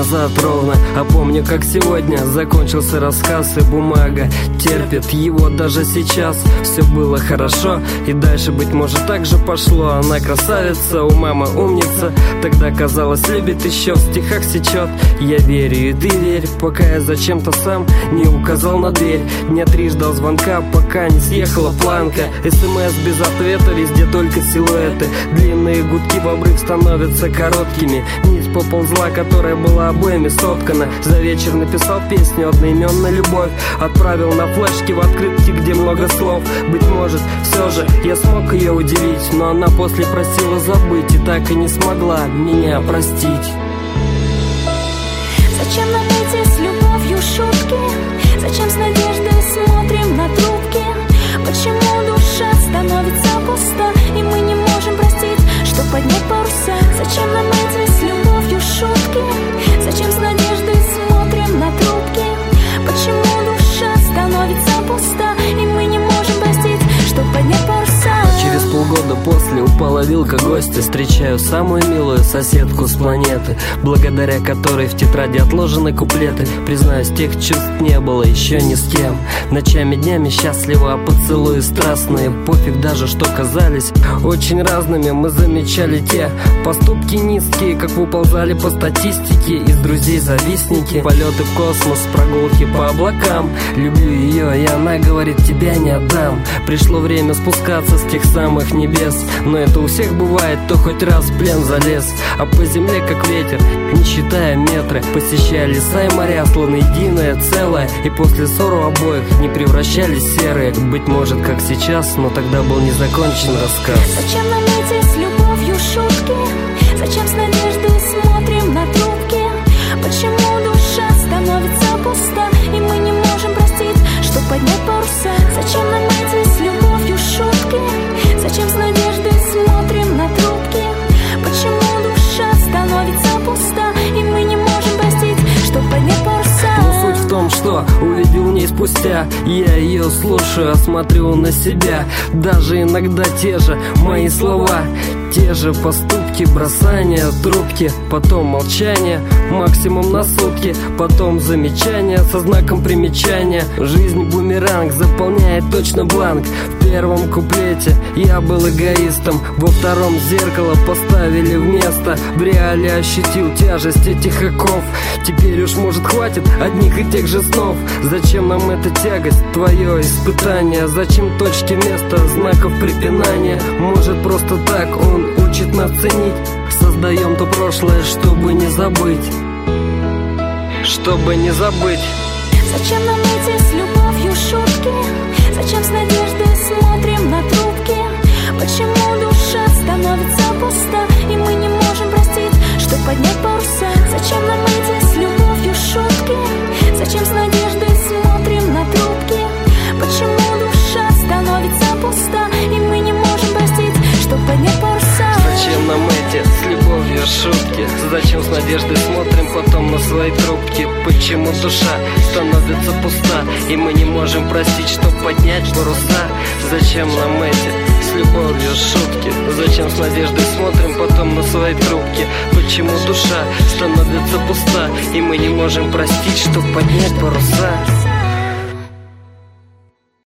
назад ровно. А помню, как сегодня закончился рассказ, и бумага терпит его даже сейчас. Все было хорошо, и дальше, быть может, так же пошло. Она красавица, у мамы умница. Тогда казалось, любит, еще в стихах сечет. Я верю, и ты верь, пока я зачем-то сам не указал на дверь. Дня 3 ждал звонка, пока не съехала планка. СМС без ответа, везде только силуэты. Длинные гудки в обрыв становятся короткими. Нить поползла, которая была обоями соткана. За вечер написал песню «Одноименная любовь». Отправил на флешки в открытки, где много слов. Быть может, все же я смог ее удивить, но она после просила забыть и так и не смогла меня простить. Зачем нам эти с любовью шутки? Зачем с надеждой смотрим на трубки? Почему душа становится пуста, и мы не можем простить, что поднять паруса? Зачем нам эти с любовью шутки? Зачем с надеждой смотрим на трубки? Почему душа становится пуста, и мы не можем простить, что поднять паруса? Через полгода после упала вилка гостя. Встречаю самую милую соседку с планеты, благодаря которой в тетради отложены куплеты. Признаюсь, тех чувств не было еще ни с кем. Ночами, днями счастливо, а поцелуи страстные. Пофиг даже, что казались очень разными. Мы замечали те поступки низкие, как выползали по статистике. Из друзей завистники, полеты в космос, прогулки по облакам. Люблю ее, и она говорит, тебя не отдам. Пришло время спускаться с тех самых небес, но это у всех бывает, кто хоть раз в плен залез. А по земле как ветер, не считая метры, посещая леса и моря, словно единое целое. И после ссор у обоих не превращались в серые. Быть может, как сейчас, но тогда был не закончен рассказ. Зачем нам эти с любовью шутки? Зачем с надеждой смотрим на трубки? Почему душа становится пуста, и мы не можем простить, что поднять паруса? Зачем нам эти с любовью шутки? Зачем с надеждой смотрим на трубки? Почему душа становится пуста, и мы не можем простить, что поднять паруса? Но суть в том, что увидел в ней спустя. Я ее слушаю, смотрю на себя. Даже иногда те же мои слова, те же поступки, бросание трубки, потом молчание, максимум на сутки, потом замечание со знаком примечания. Жизнь бумеранг, заполняет точно бланк. В первом куплете я был эгоистом, во втором зеркало поставили вместо. В реале ощутил тяжесть этих оков. Теперь уж, может, хватит одних и тех же снов. Зачем нам эта тягость, твое испытание? Зачем точки вместо знаков препинания? Может, просто так он учит нас ценить? Создаем то прошлое, чтобы не забыть. Чтобы не забыть. Зачем нам эти с любовью шутки? Зачем с надеждой смотрим на трубки? Почему душа становится пуста, и мы не можем простить, что поднять паруса? Зачем нам эти с любовью шутки? Зачем с надеждой смотрим на трубки? Почему душа становится пуста, и мы не можем простить, что поднять паруса? Зачем нам эти с любовью шутки? Зачем с надеждой смотрим потом на свои трубки? Почему душа становится пуста, и мы не можем простить, что поднять паруса? Зачем нам эти с любовью шутки? Зачем с надеждой смотрим потом на свои трубки? Почему душа становится пуста, и мы не можем простить, что поднять паруса?